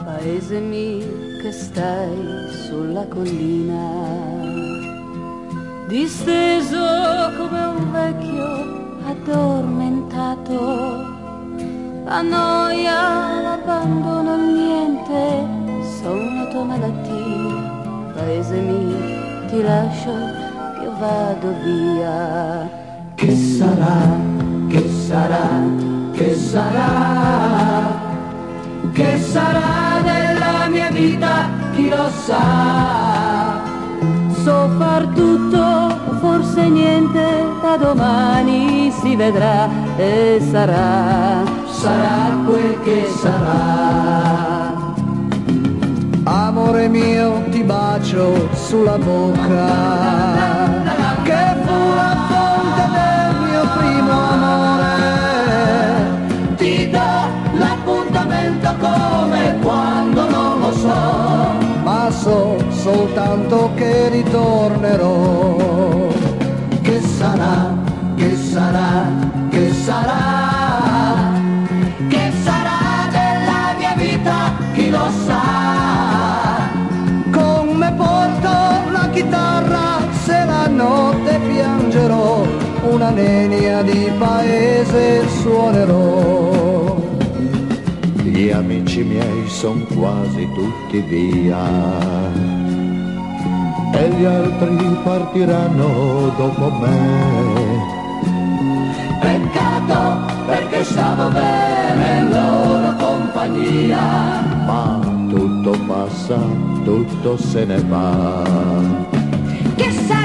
Paese mio che stai sulla collina, disteso come un vecchio addormentato, la noia, l'abbandono, il niente, sono tua malattia. Paese mio, ti lascio che vado via. Che sarà, che sarà, che sarà, che sarà della mia vita, chi lo sa. So far tutto, forse niente, da domani si vedrà e sarà, Sarà quel che sarà. Amore mio, ti bacio sulla bocca, che fu la fonte del mio primo amore. Ti do l'appuntamento come quando non lo so, Ma so soltanto che ritornerò. che sarà, che sarà, che sarà, che sarà della mia vita, chi lo sa. Con me porto la chitarra, se la notte piangerò, una nenia di paese suonerò. Gli amici miei son quasi tutti via e gli altri partiranno dopo me. Peccato perché stavo bene in loro compagnia. Ma tutto passa, tutto se ne va. che